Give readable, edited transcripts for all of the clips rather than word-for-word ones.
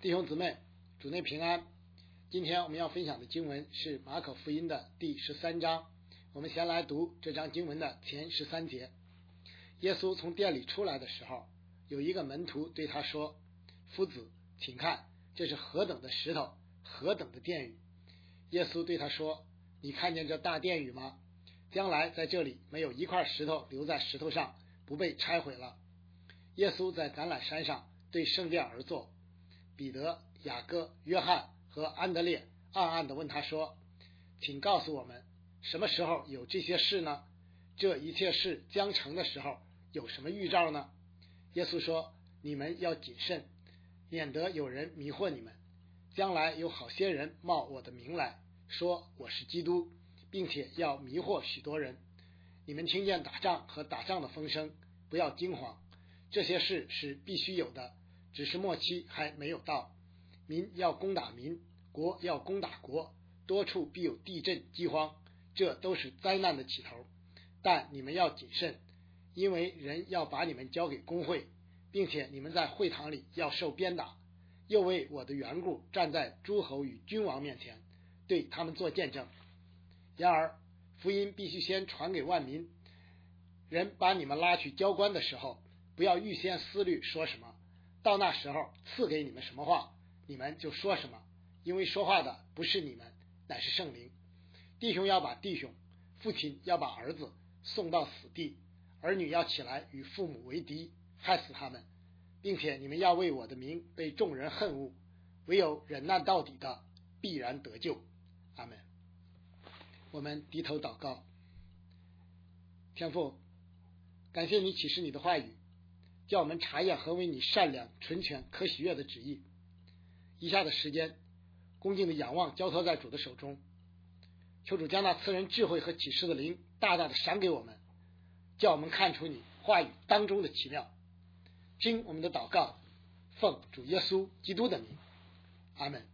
弟兄姊妹，主内平安。今天我们要分享的经文是马可福音的第13章。我们先来读这章经文的前13节。耶稣从殿里出来的时候，有一个门徒对他说：夫子，请看，这是何等的石头，何等的殿宇。耶稣对他说：你看见这大殿宇吗？将来在这里没有一块石头留在石头上不被拆毁了。耶稣在橄榄山上对圣殿而坐，彼得、雅各、约翰和安德烈暗暗地问他说：请告诉我们，什么时候有这些事呢？这一切事将成的时候有什么预兆呢？耶稣说：你们要谨慎，免得有人迷惑你们。将来有好些人冒我的名来说我是基督，并且要迷惑许多人。你们听见打仗和打仗的风声，不要惊慌，这些事是必须有的，只是末期还没有到。民要攻打民，国要攻打国，多处必有地震饥荒，这都是灾难的起头。但你们要谨慎，因为人要把你们交给公会，并且你们在会堂里要受鞭打，又为我的缘故站在诸侯与君王面前，对他们做见证。然而福音必须先传给万民。人把你们拉去交官的时候，不要预先思虑说什么，到那时候赐给你们什么话，你们就说什么，因为说话的不是你们，乃是圣灵。弟兄要把弟兄，父亲要把儿子送到死地，儿女要起来与父母为敌，害死他们，并且你们要为我的名被众人恨恶，唯有忍耐到底的必然得救。阿们。我们低头祷告。天父，感谢你启示你的话语，叫我们查验何为你善良、纯全、可喜悦的旨意。以下的时间，恭敬的仰望交托在主的手中，求主将那赐人智慧和启示的灵大大的赏给我们，叫我们看出你话语当中的奇妙。听我们的祷告，奉主耶稣基督的名，阿们。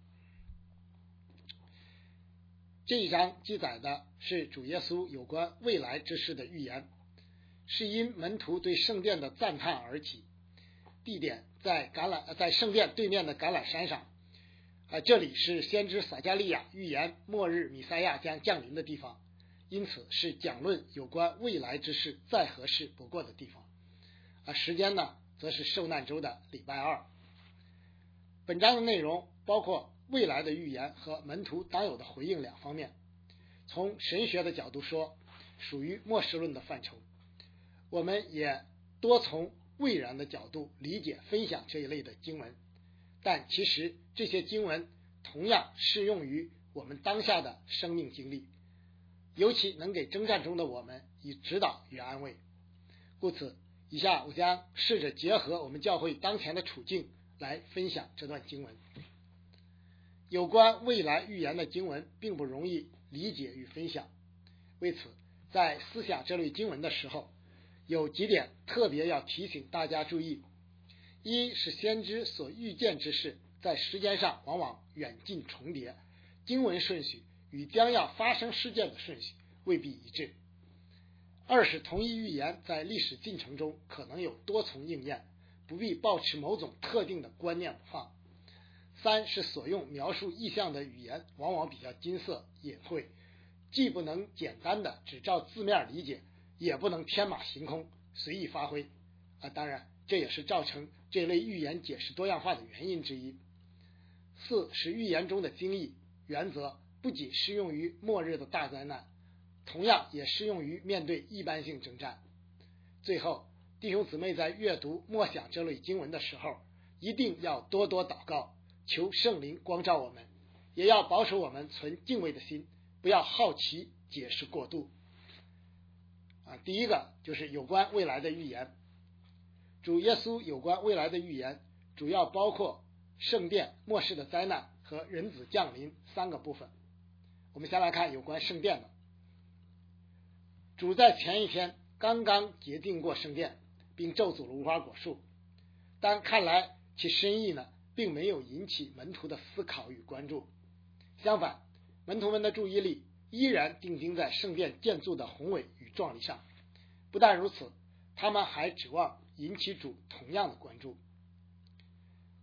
这一章记载的是主耶稣有关未来之事的预言，是因门徒对圣殿的赞叹而起。地点在圣殿对面的橄榄山上，这里是先知撒迦利亚预言末日弥赛亚将降临的地方，因此是讲论有关未来之事再合适不过的地方。时间呢，则是受难周的礼拜二。本章的内容包括未来的预言和门徒当有的回应两方面。从神学的角度说，属于末世论的范畴。我们也多从未然的角度理解分享这一类的经文，但其实这些经文同样适用于我们当下的生命经历，尤其能给征战中的我们以指导与安慰。故此，以下我将试着结合我们教会当前的处境来分享这段经文。有关未来预言的经文并不容易理解与分享，为此在思想这类经文的时候，有几点特别要提醒大家注意。一是先知所预见之事在时间上往往远近重叠，经文顺序与将要发生事件的顺序未必一致。二是同一预言在历史进程中可能有多重应验，不必抱持某种特定的观念不放。三是所用描述意象的语言往往比较金色隐晦，既不能简单的只照字面理解，也不能天马行空随意发挥。当然这也是造成这类预言解释多样化的原因之一。四是预言中的经义原则不仅适用于末日的大灾难，同样也适用于面对一般性征战。最后，弟兄姊妹在阅读默想这类经文的时候，一定要多多祷告，求圣灵光照我们，也要保守我们存敬畏的心，不要好奇解释过度。第一个就是有关未来的预言。主耶稣有关未来的预言主要包括圣殿末世的灾难和人子降临三个部分。我们先来看有关圣殿的。主在前一天刚刚洁净过圣殿，并咒诅了无花果树，但看来其深意呢，并没有引起门徒的思考与关注。相反，门徒们的注意力依然定睛在圣殿建筑的宏伟与壮丽上。不但如此，他们还指望引起主同样的关注。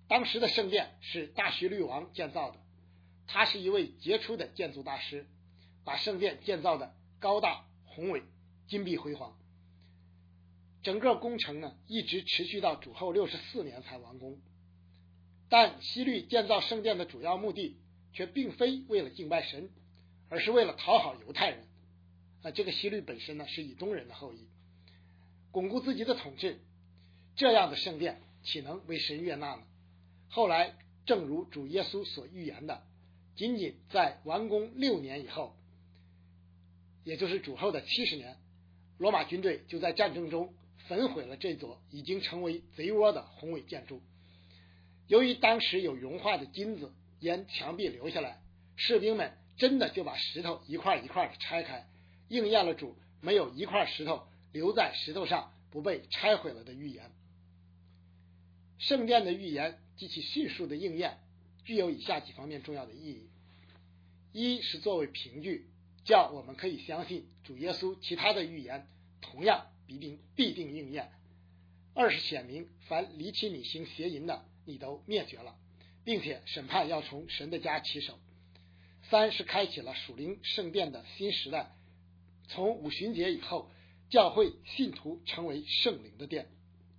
当时的圣殿是大希律王建造的，他是一位杰出的建筑大师，把圣殿建造的高大宏伟，金碧辉煌。整个工程呢，一直持续到主后64年才完工。但希律建造圣殿的主要目的却并非为了敬拜神，而是为了讨好犹太人。这个希律本身呢是以东人的后裔，巩固自己的统治。这样的圣殿岂能为神悦纳呢？后来正如主耶稣所预言的，仅仅在完工6年以后，也就是主后的70年，罗马军队就在战争中焚毁了这座已经成为贼窝的宏伟建筑。由于当时有融化的金子沿墙壁流下来，士兵们真的就把石头一块一块的拆开，应验了主没有一块石头留在石头上不被拆毁了的预言。圣殿的预言及其迅速的应验具有以下几方面重要的意义：一是作为凭据，叫我们可以相信主耶稣其他的预言同样必定应验；二是显明凡离弃你行邪淫的，你都灭绝了，并且审判要从神的家起手；三是开启了属灵圣殿的新时代，从五旬节以后，教会信徒成为圣灵的殿。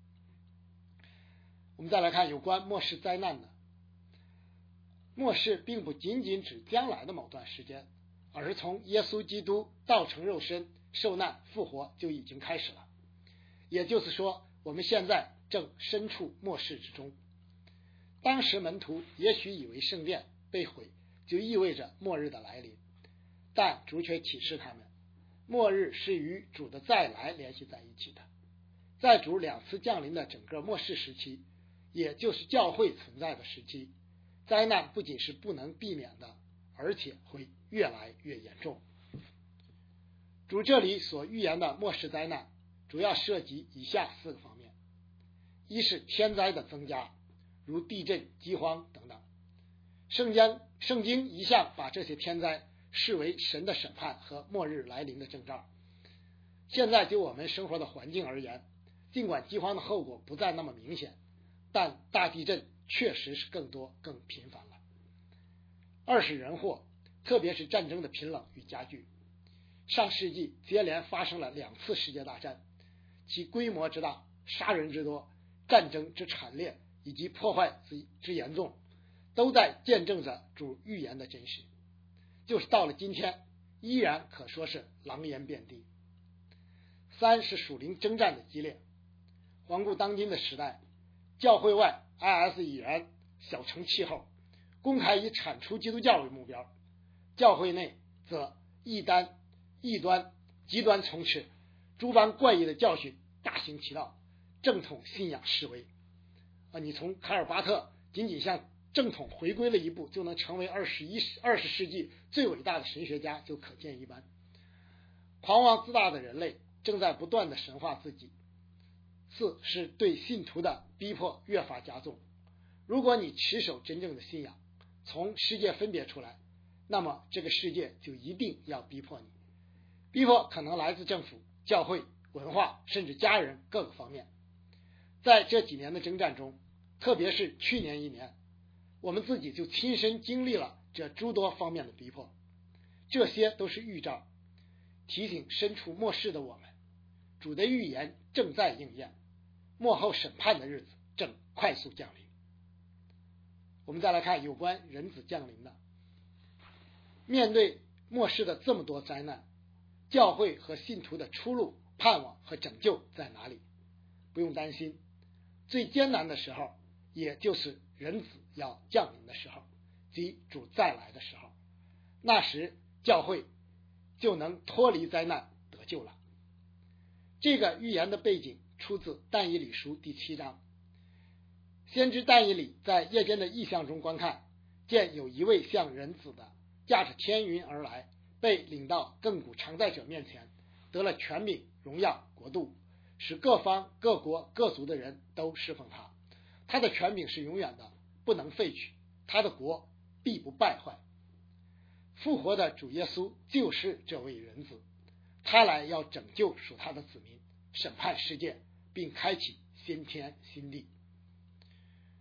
我们再来看有关末世灾难的。末世并不仅仅指将来的某段时间，而是从耶稣基督道成肉身、受难、复活就已经开始了。也就是说，我们现在正身处末世之中。当时门徒也许以为圣殿被毁就意味着末日的来临，但主却启示他们，末日是与主的再来联系在一起的。在主2次降临的整个末世时期，也就是教会存在的时期，灾难不仅是不能避免的，而且会越来越严重。主这里所预言的末世灾难主要涉及以下4个方面：一是天灾的增加，如地震、饥荒等等。圣经一向把这些天灾视为神的审判和末日来临的征兆。现在就我们生活的环境而言，尽管饥荒的后果不再那么明显，但大地震确实是更多更频繁了。二是人祸，特别是战争的频冷与加剧。上世纪接连发生了2次世界大战，其规模之大、杀人之多、战争之惨烈以及破坏之严重，都在见证着主预言的真实。就是到了今天，依然可说是狼烟遍地。三是属灵征战的激烈。环顾当今的时代，教会外 IS 已然小成气候，公开以铲除基督教为目标，教会内则异端极端充斥，诸般怪异的教训大行其道，正统信仰式微。你从卡尔巴特仅仅向正统回归了一步，就能成为20世纪最伟大的神学家，就可见一斑。狂妄自大的人类正在不断的神化自己。四是对信徒的逼迫越发加重。如果你持守真正的信仰，从世界分别出来，那么这个世界就一定要逼迫你。逼迫可能来自政府、教会、文化，甚至家人各个方面。在这几年的征战中，特别是去年1年，我们自己就亲身经历了这诸多方面的逼迫。这些都是预兆，提醒身处末世的我们，主的预言正在应验，末后审判的日子正快速降临。我们再来看有关人子降临的。面对末世的这么多灾难，教会和信徒的出路、盼望和拯救在哪里？不用担心，最艰难的时候，也就是人子要降临的时候，即主再来的时候，那时教会就能脱离灾难得救了。这个预言的背景出自但以理书第7章。先知但以理在夜间的异象中观看，见有一位像人子的驾着天云而来，被领到亘古常在者面前，得了权柄、荣耀、国度，使各方各国各族的人都侍奉他。他的权柄是永远的，不能废去，他的国必不败坏。复活的主耶稣就是这位人子，他来要拯救属他的子民，审判世界，并开启新天新地。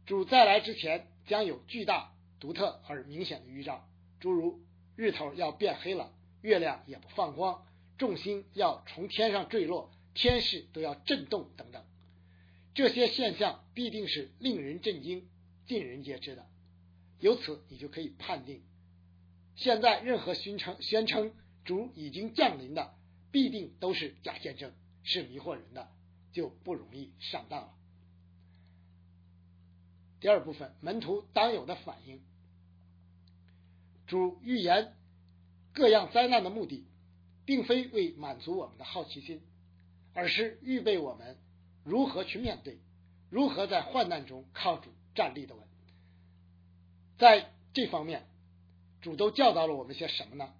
主再来之前将有巨大、独特而明显的预兆，诸如日头要变黑了，月亮也不放光，众星要从天上坠落，天势都要震动等等。这些现象必定是令人震惊、尽人皆知的。由此你就可以判定，现在任何宣称主已经降临的，必定都是假见证，是迷惑人的，就不容易上当了。第二部分，门徒当有的反应。主预言各样灾难的目的，并非为满足我们的好奇心，而是预备我们如何去面对，如何在患难中靠主站立的稳。在这方面，主都教导了我们些什么呢？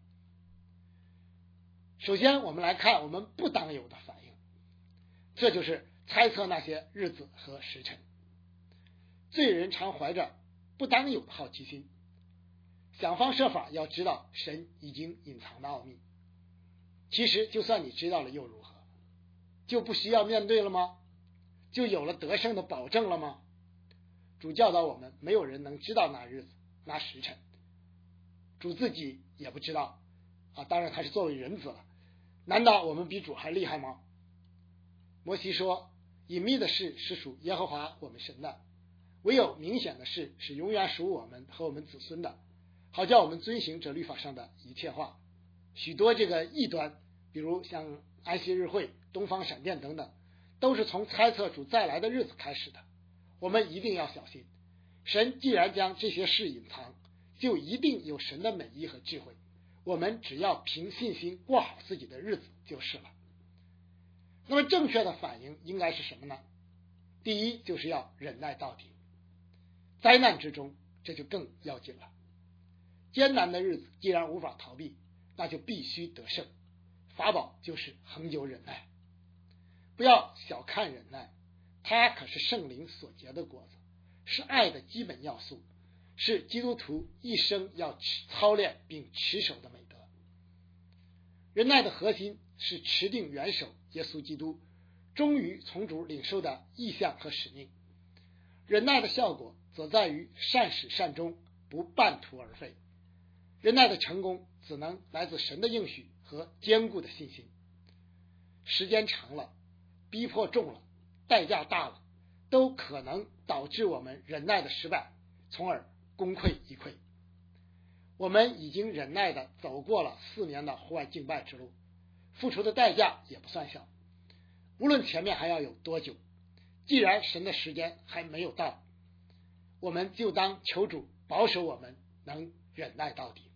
首先，我们来看我们不当有的反应，这就是猜测那些日子和时辰。罪人常怀着不当有的好奇心，想方设法要知道神已经隐藏的奥秘。其实就算你知道了又如何？就不需要面对了吗？就有了得胜的保证了吗？主教导我们，没有人能知道那日子那时辰，主自己也不知道当然他是作为人子了，难道我们比主还厉害吗？摩西说，隐秘的事是属耶和华我们神的，唯有明显的事是永远属我们和我们子孙的，好叫我们遵行这律法上的一切话。许多这个异端，比如像安息日会、东方闪电等等，都是从猜测主再来的日子开始的。我们一定要小心，神既然将这些事隐藏，就一定有神的美意和智慧，我们只要凭信心过好自己的日子就是了。那么正确的反应应该是什么呢？第一，就是要忍耐到底。灾难之中，这就更要紧了。艰难的日子既然无法逃避，那就必须得胜。法宝就是恒久忍耐。不要小看忍耐，它可是圣灵所结的果子，是爱的基本要素，是基督徒一生要操练并持守的美德。忍耐的核心是持定元首耶稣基督，忠于从主领受的意向和使命。忍耐的效果则在于善始善终，不半途而废。忍耐的成功只能来自神的应许和坚固的信心。时间长了，逼迫重了，代价大了，都可能导致我们忍耐的失败，从而功亏一篑。我们已经忍耐地走过了4年的户外敬拜之路，付出的代价也不算小。无论前面还要有多久，既然神的时间还没有到，我们就当求主保守我们能忍耐到底。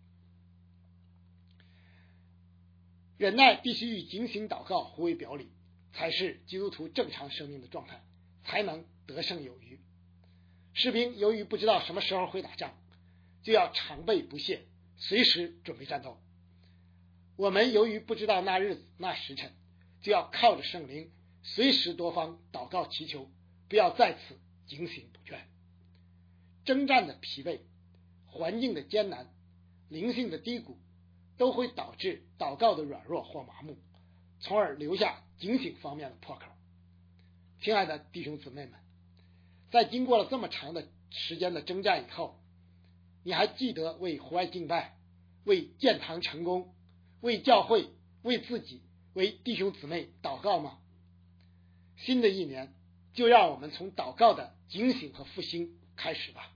忍耐必须与警醒祷告互为表里，才是基督徒正常生命的状态，才能得胜有余。士兵由于不知道什么时候会打仗，就要常备不懈，随时准备战斗。我们由于不知道那日子那时辰，就要靠着圣灵，随时多方祷告祈求，不要在此警醒不倦。征战的疲惫、环境的艰难、灵性的低谷，都会导致祷告的软弱或麻木，从而留下警醒方面的破口。亲爱的弟兄姊妹们，在经过了这么长的时间的征战以后，你还记得为户外敬拜、为建堂成功、为教会、为自己、为弟兄姊妹祷告吗？新的一年，就让我们从祷告的警醒和复兴开始吧。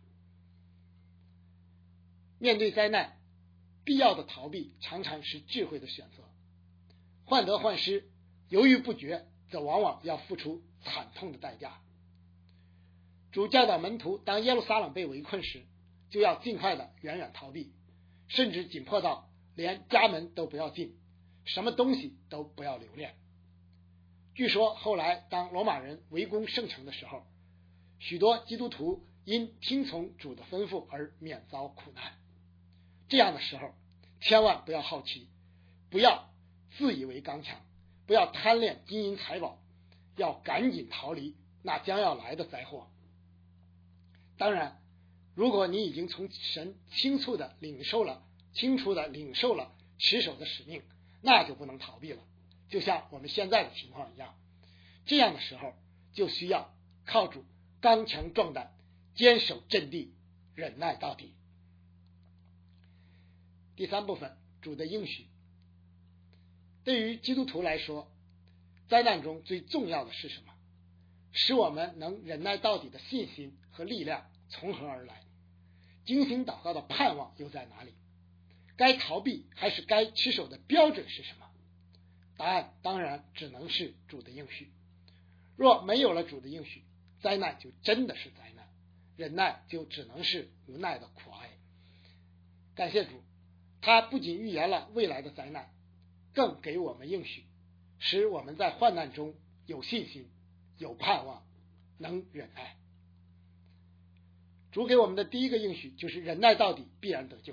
面对灾难，必要的逃避常常是智慧的选择，患得患失、犹豫不决，则往往要付出惨痛的代价。主教导门徒，当耶路撒冷被围困时，就要尽快的远远逃避，甚至紧迫到连家门都不要进，什么东西都不要留恋。据说后来当罗马人围攻圣城的时候，许多基督徒因听从主的吩咐而免遭苦难。这样的时候，千万不要好奇，不要自以为刚强，不要贪恋金银财宝，要赶紧逃离那将要来的灾祸。当然，如果你已经从神清楚的领受了持守的使命，那就不能逃避了，就像我们现在的情况一样。这样的时候，就需要靠主刚强壮胆， 坚守阵地，忍耐到底。第三部分，主的应许。对于基督徒来说，灾难中最重要的是什么？使我们能忍耐到底的信心和力量从何而来？精心祷告的盼望又在哪里？该逃避还是该持守的标准是什么？答案当然只能是主的应许。若没有了主的应许，灾难就真的是灾难，忍耐就只能是无奈的苦哀。感谢主，他不仅预言了未来的灾难，更给我们应许，使我们在患难中有信心、有盼望，能忍耐。主给我们的第一个应许就是忍耐到底，必然得救。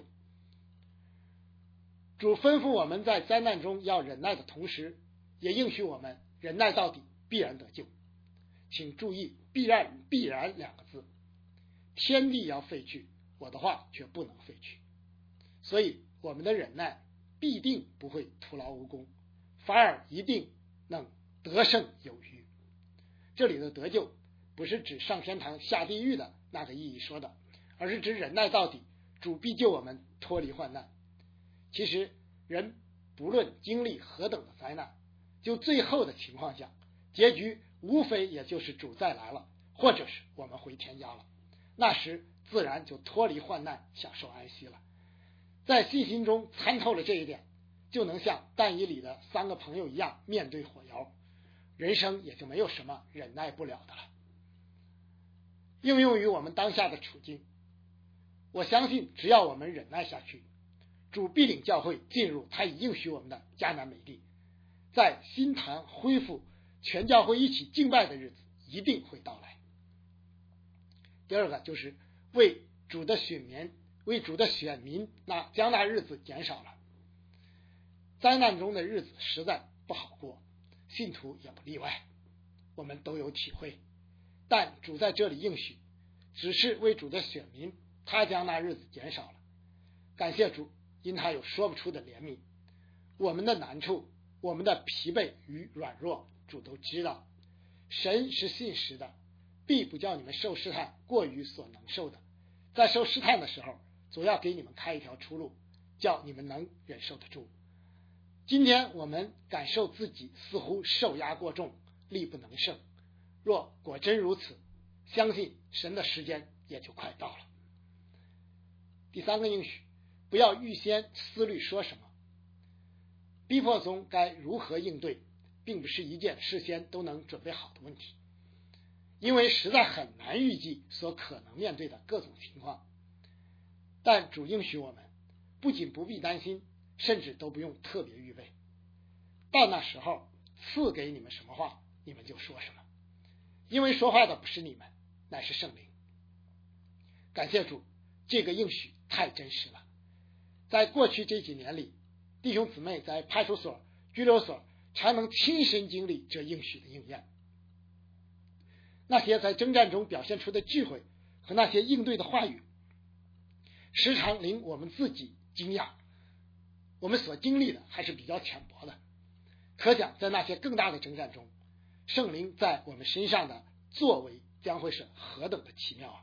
主吩咐我们在灾难中要忍耐的同时，也应许我们忍耐到底，必然得救。请注意必然两个字，天地要废去，我的话却不能废去。所以我们的忍耐必定不会徒劳无功，反而一定能得胜有余。这里的得救不是指上天堂下地狱的那个意义说的，而是指忍耐到底，主必救我们脱离患难。其实人不论经历何等的灾难，就最后的情况下，结局无非也就是主再来了，或者是我们回天家了，那时自然就脱离患难，享受安息了。在信心中参透了这一点，就能像但以理的3个朋友一样面对火窑，人生也就没有什么忍耐不了的了。应用于我们当下的处境，我相信只要我们忍耐下去，主必领教会进入他已应许我们的迦南美地，在新坛恢复全教会一起敬拜的日子一定会到来。第二个就是为主的选民将那日子减少了。灾难中的日子实在不好过，信徒也不例外，我们都有体会。但主在这里应许，只是为主的选民，他将那日子减少了。感谢主，因他有说不出的怜悯。我们的难处，我们的疲惫与软弱，主都知道。神是信实的，必不叫你们受试探过于所能受的。在受试探的时候，总要给你们开一条出路，叫你们能忍受得住。今天我们感受自己似乎受压过重，力不能胜。若果真如此，相信神的时间也就快到了。第三个应许，不要预先思虑说什么。逼迫中该如何应对，并不是一件事先都能准备好的问题，因为实在很难预计所可能面对的各种情况。但主应许我们，不仅不必担心，甚至都不用特别预备。到那时候赐给你们什么话，你们就说什么，因为说话的不是你们，乃是圣灵。感谢主，这个应许太真实了。在过去这几年里，弟兄姊妹在派出所、拘留所常能亲身经历这应许的应验。那些在征战中表现出的智慧和那些应对的话语，时常令我们自己惊讶，我们所经历的还是比较浅薄的。可想在那些更大的征战中，圣灵在我们身上的作为将会是何等的奇妙啊！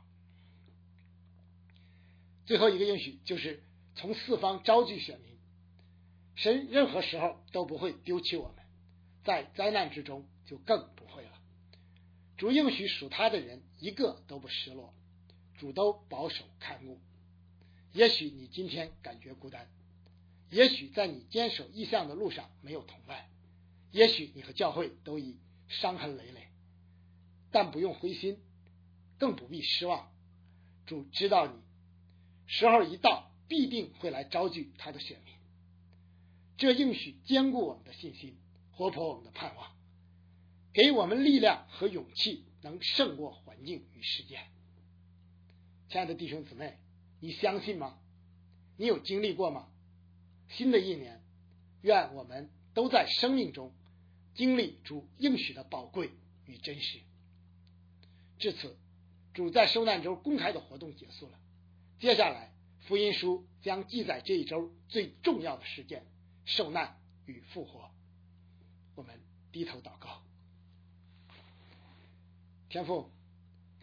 最后一个应许就是从四方招聚选民，神任何时候都不会丢弃我们，在灾难之中就更不会了。主应许属他的人一个都不失落，主都保守看顾。也许你今天感觉孤单，也许在你坚守异象的路上没有同伴，也许你和教会都已伤痕累累，但不用灰心，更不必失望。主知道你，时候一到，必定会来招聚他的选民。这应许坚固我们的信心，活泼我们的盼望，给我们力量和勇气，能胜过环境与事件。亲爱的弟兄姊妹，你相信吗？你有经历过吗？新的一年，愿我们都在生命中经历主应许的宝贵与真实。至此，主在受难周公开的活动结束了。接下来，福音书将记载这一周最重要的事件——受难与复活。我们低头祷告。天父，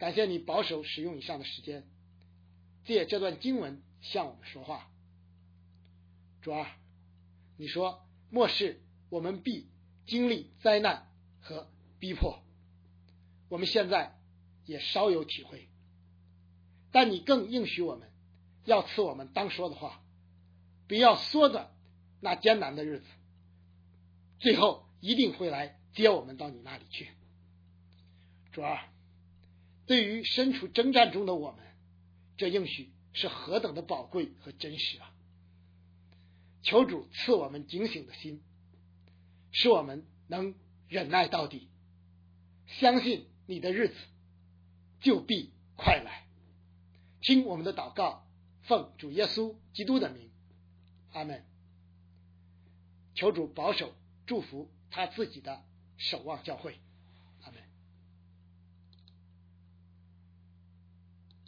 感谢你保守使用以上的时间，借这段经文向我们说话。主啊，你说末世我们必经历灾难和逼迫，我们现在也稍有体会，但你更应许我们要赐我们当说的话，不要缩短那艰难的日子，最后一定会来接我们到你那里去。主啊，对于身处征战中的我们，这应许是何等的宝贵和真实啊！求主赐我们警醒的心，使我们能忍耐到底，相信你的日子就必快来。听我们的祷告，奉主耶稣基督的名，阿们。求主保守祝福他自己的守望教会。